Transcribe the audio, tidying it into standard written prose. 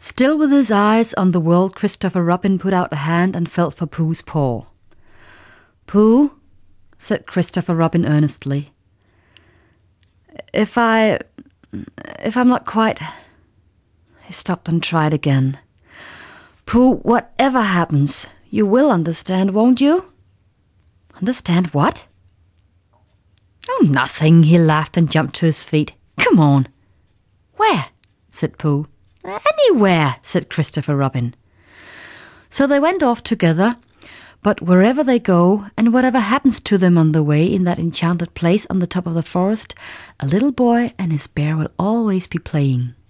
Still with his eyes on the world, Christopher Robin put out a hand and felt for Pooh's paw. "Pooh," said Christopher Robin earnestly, If I'm not quite..." He stopped and tried again. "Pooh, whatever happens, you will understand, won't you?" "Understand what?" "Oh, nothing," he laughed and jumped to his feet. "Come on." "Where?" said Pooh. "Anywhere," said Christopher Robin. So they went off together, but wherever they go, and whatever happens to them on the way in that enchanted place on the top of the forest, a little boy and his bear will always be playing.